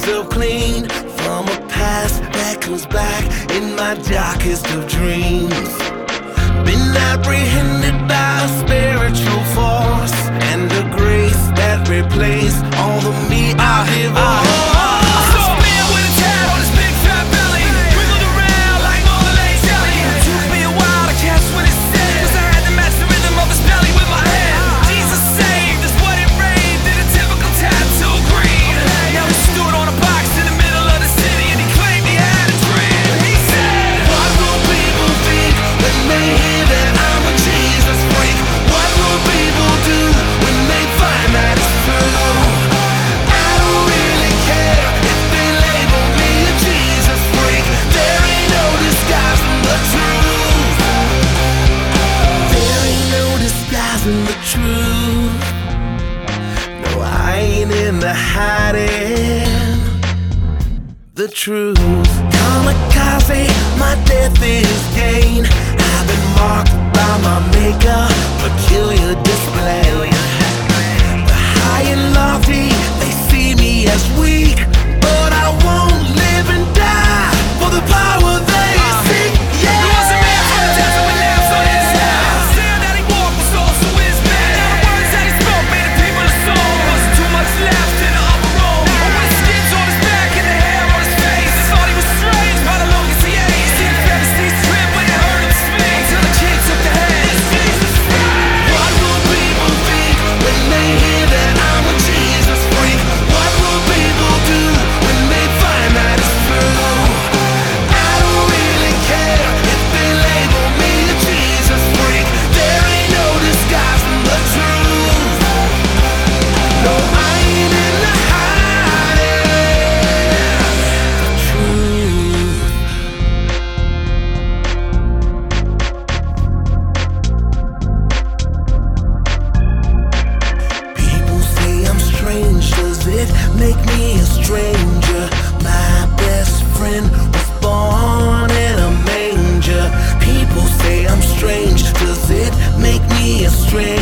myself clean from a past that comes back in my darkest of dreams. Been apprehended by a spiritual force and a grace that replaced all the me I divorced. The truth, no, I ain't into hiding the truth. Kamikaze, my death is gain. I've been marked by my maker, peculiar display. The high and lofty, they see me as weak, but I won't live and die for the power they seek. Yeah. Make me a stranger. My best friend was born in a manger. People say I'm strange. Does it make me a stranger?